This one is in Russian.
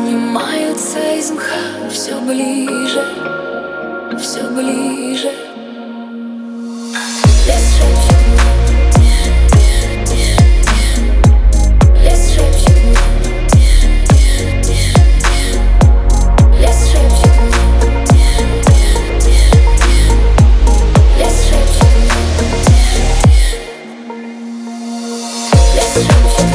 поднимаются из мха все ближе, все ближе. Лес шепчет мне, тише, тише, тише, тише. Лес шепчет мне, тише, тише, тише, тише. Лес шепчет мне, тише, тише, тише, тише. Лес шепчет мне, тише, тише. Лес шепчет.